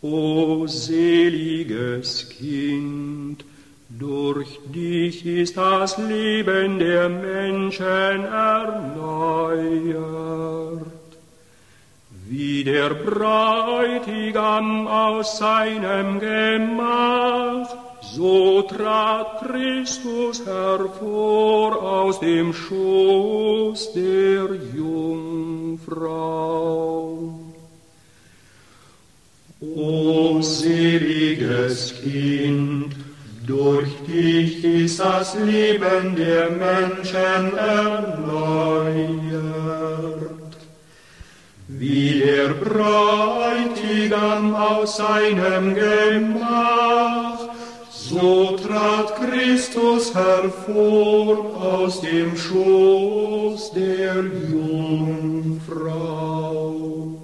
O seliges Kind, durch dich ist das Leben der Menschen erneuert. Wie der Bräutigam aus seinem Gemach, so trat Christus hervor aus dem Schoß der Jungfrau. O seliges Kind, durch dich ist das Leben der Menschen erneuert. Wie der Bräutigam aus seinem Gemach, so trat Christus hervor aus dem Schoß der Jungfrau.